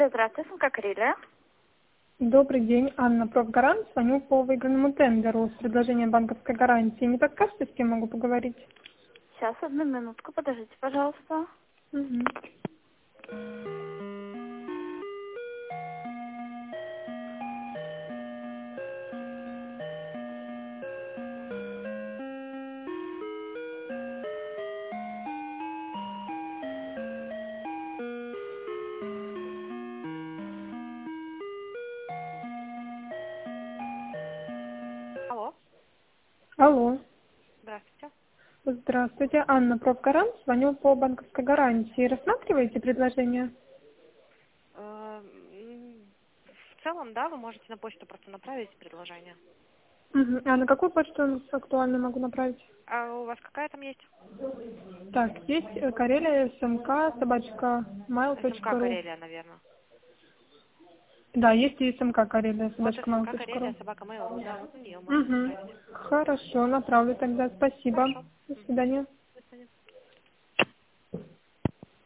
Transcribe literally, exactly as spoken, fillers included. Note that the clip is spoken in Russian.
Здравствуйте, СМК Карелия. Добрый день, Анна, профгарант. Звоню по выигранному тендеру с предложением банковской гарантии. Не подскажете, с кем могу поговорить? Сейчас, одну минутку, подождите, пожалуйста. Мгм. Алло, Алло. здравствуйте. Здравствуйте, Анна, профгарант. Звоню по банковской гарантии. Рассматриваете предложение? Э, м, В целом, да, вы можете на почту просто направить предложение. Мгм. А на какую почту актуально могу направить? А у вас какая там есть? Так, есть э, Карелия, СМК, собачка, mail СМК точка ру. Карелия, наверное. Да, есть и СМК Карелия, Вот собачка, mail СМК точка ру. Карелия, собака Mail.ru, да, вот на нее можно Угу. направить. Хорошо, направлю тогда. Спасибо. Хорошо. До Мгм. свидания.